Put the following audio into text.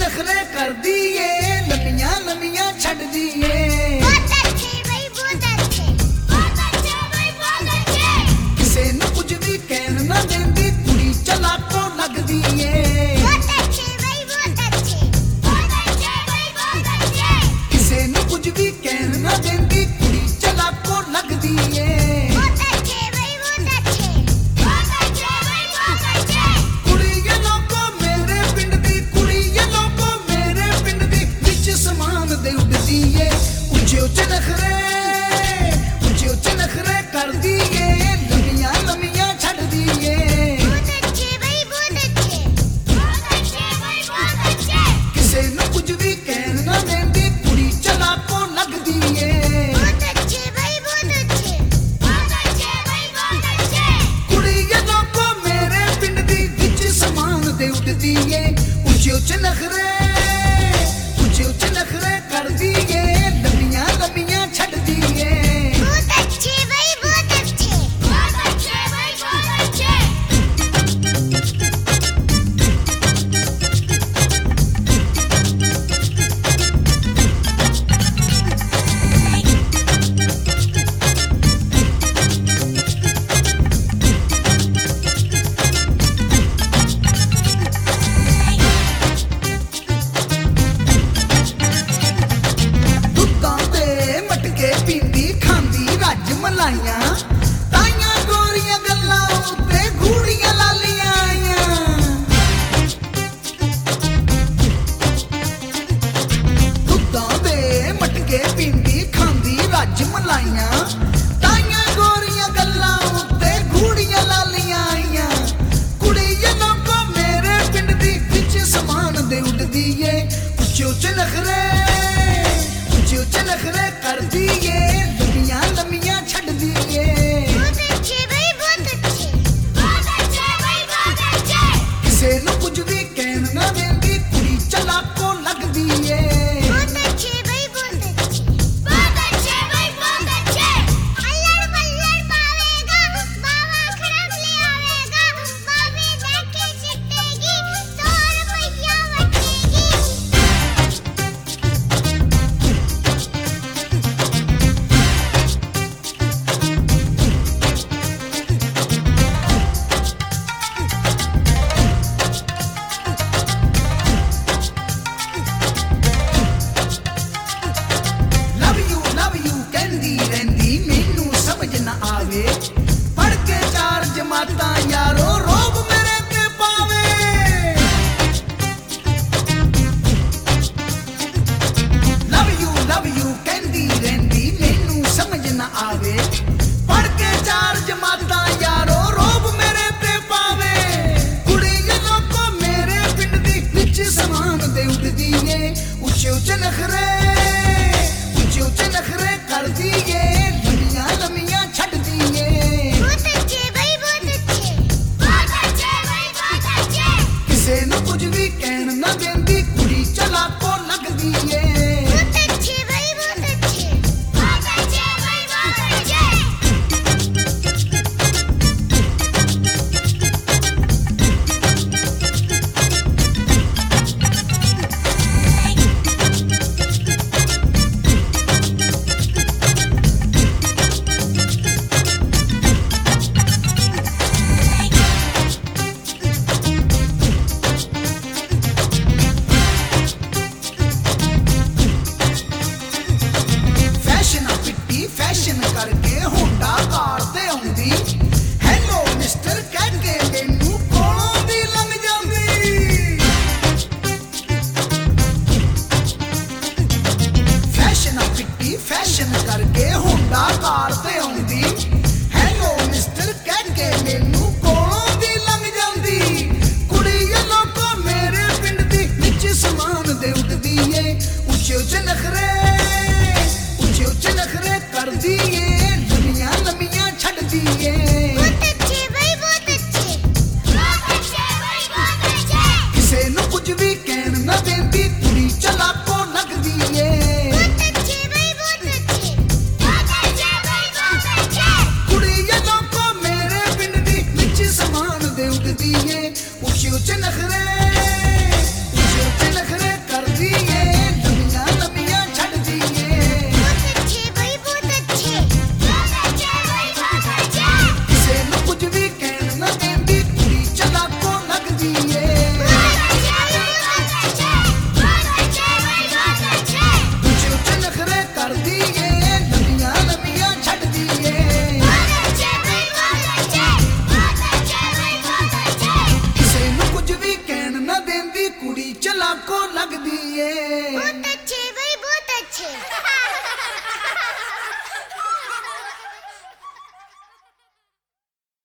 नखरे कर दिए, लमिया लमिया छड़ दिए। किसे न कुछ भी कहन ना देंदी, कुड़ी चलाको लग दिए। किसे न कुछ भी कहन ना देंदी, कुड़ी चलाको लग दिए। ऊंचे नखरे कर दिए, लमिया लमिया छड़ दिए। किसे न कुछ भी कहन ना देंदी, कुड़ी चलाको लग दिए। कुड़ी ये लोगों मेरे पिंड दी विच समान दे उड़ दिए। ऊंचे नखरे कर दिए, लमिया लमिया छड़ दिए। ताइयां गोरियां गल्लां उत्ते घूड़ियां लालियां आईयां। दुद्धां दे मटके पींदी खांदी रज मलाइयां। ताइयां गोरियां गल्लां उत्ते घूड़ियां लालियां आईयां। कुड़ी ये लोगों मेरे पिंड दी विच समान दे उड़ दिए। ऊंचे नखरे कर दिए, लमिया लमिया छड़ दिए। किसे न कुछ भी कहन ना देंदी, कुड़ी चलाको लग दिए। पढ़ के चार जमाता यारो रोब मेरे ते पावे। लव यू कहंदी रहंदी मैनू समझ ना आवे। पढ़ के चार जमाता यारो रोब मेरे ते पावे। कुड़ी ये लोगों मेरे पिंड दी विच समान दे उड़ दिए। ऊंचे नखरे कर दिए, लमिया लमिया छड़ दिए। किसे न कुछ भी कहन ना देंदी, कुड़ी चलाको लग दिए। ਲਾਖੋਂ ਲੱਗਦੀ ਏ।